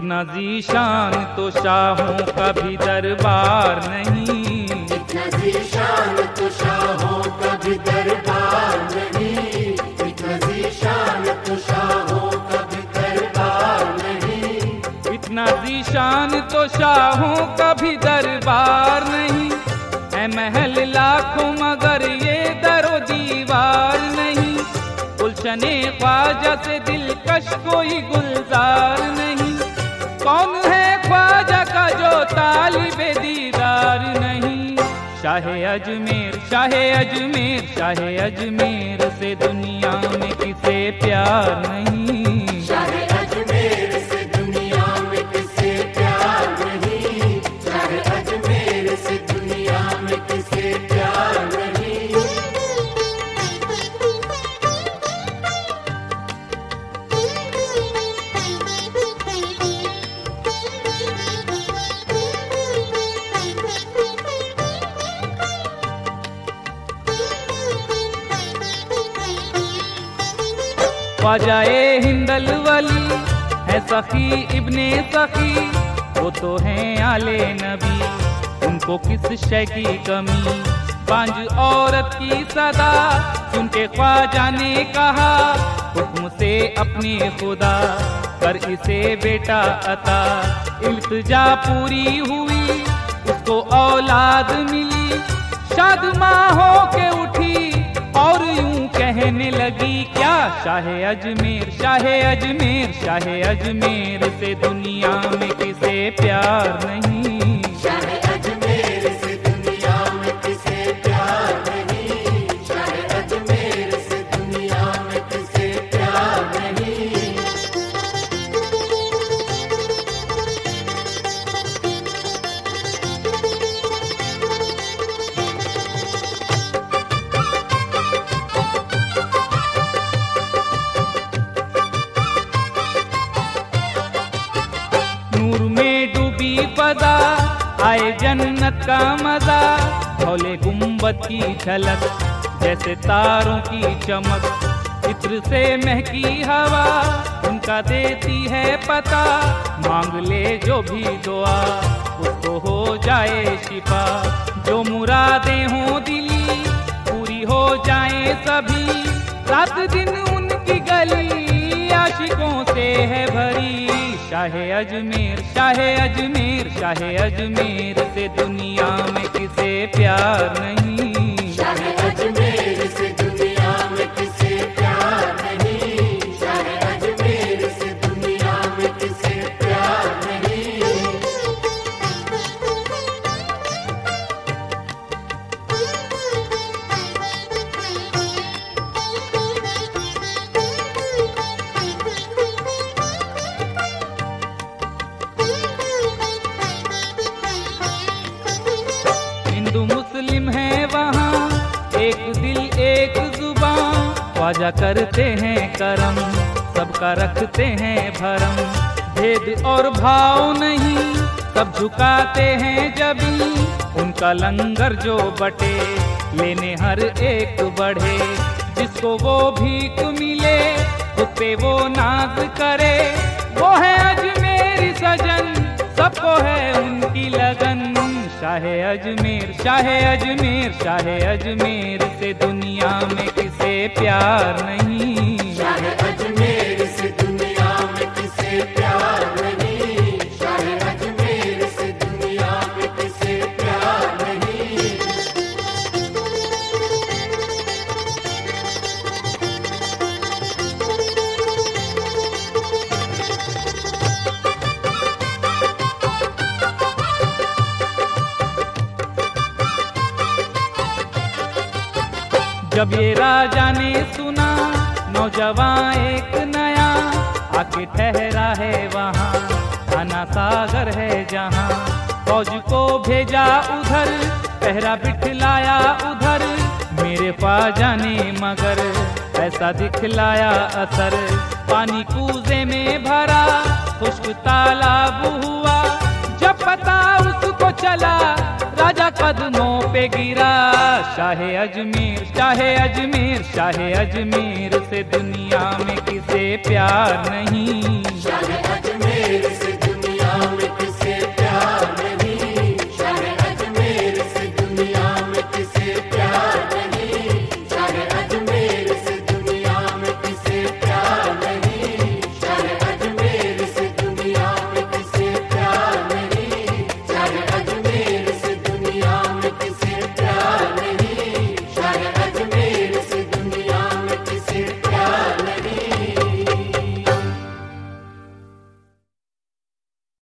इतना ज़ीशान तो शाहों का भी दरबार नहीं। इतना ज़ीशान तो शाहों का भी दरबार नहीं। इतना ज़ीशान तो शाहों का भी दरबार नहीं। इतना ज़ीशान तो शाहों का भी दरबार नहीं। है महल लाखों मगर ये दरो दीवार नहीं। गुलशने ख्वाजा से दिलकश कोई गुलजार नहीं। कौन है ख्वाजा का जो तालिबे दीदार नहीं। शाहे अजमेर शाहे अजमेर शाहे अजमेर से दुनिया में किसे प्यार नहीं। शाहे अजमेर से दुनिया में किसे प्यार नहीं। शाहे अजमेर से दुनिया में किसे प्यार नहीं। ख्वाजाए हिंदल वली है सखी इब्ने सखी। वो तो हैं आले नबी, उनको किस शय की कमी। बांझ औरत की सदा सुन के ख्वाजा ने कहा, हुक्म से अपने खुदा कर इसे बेटा अता। इल्तिजा पूरी हुई उसको औलाद मिली। शादमा हो के उठी और यूं कहने लगी, क्या शाहे अजमेर शाहे अजमेर शाहे अजमेर से दुनिया में किसे प्यार नहीं। शाहे अजमेर से दुनिया में किसे प्यार नहीं। शाहे अजमेर से दुनिया में किसे प्यार नहीं। फजा आए जन्नत का मजा। भोले गुंबद की झलक जैसे तारों की चमक। इत्र से महकी हवा उनका देती है पता। मांग ले जो भी दुआ उसको हो जाए शिफा। जो मुरादें हों दिली पूरी हो जाए सभी। रात दिन उनकी गली आशिकों से है भरी। शाहे अजमेर शाहे अजमेर शाहे अजमेर से दुनिया में किसे प्यार नहीं। शाहे अजमेर से दुनिया में किसे प्यार नहीं। शाहे अजमेर से दुनिया में किसे प्यार नहीं। मुस्लिम है वहाँ एक दिल एक जुबान। ख्वाजा करते हैं करम सबका रखते हैं भरम। भेद और भाव नहीं सब झुकाते हैं जबी। उनका लंगर जो बटे लेने हर एक बढ़े। जिसको वो भीख मिले उस पे वो नाज करे। वो है अजमेरी सजन सबको है उनकी लगन। शाहे अजमेर शाहे अजमेर शाहे अजमेर से दुनिया में किसे प्यार नहीं। शाहे अजमेर से दुनिया में किसे प्यार नहीं। शाहे अजमेर से दुनिया में किसे प्यार नहीं। जब ये राजा ने सुना नौजवान एक नया आके ठहरा है वहाँ। खाना सागर है जहाँ फौज को भेजा उधर। पहरा बिठलाया उधर मेरे ख्वाजा ने मगर ऐसा दिखलाया असर। पानी कूजे में भरा खुश्क तालाब हुआ। जब पता उसको चला राजा कदमों पे गिरा। शाहे अजमेर शाहे अजमेर शाहे अजमेर से दुनिया में किसे प्यार नहीं। शाहे अजमेर से में किसे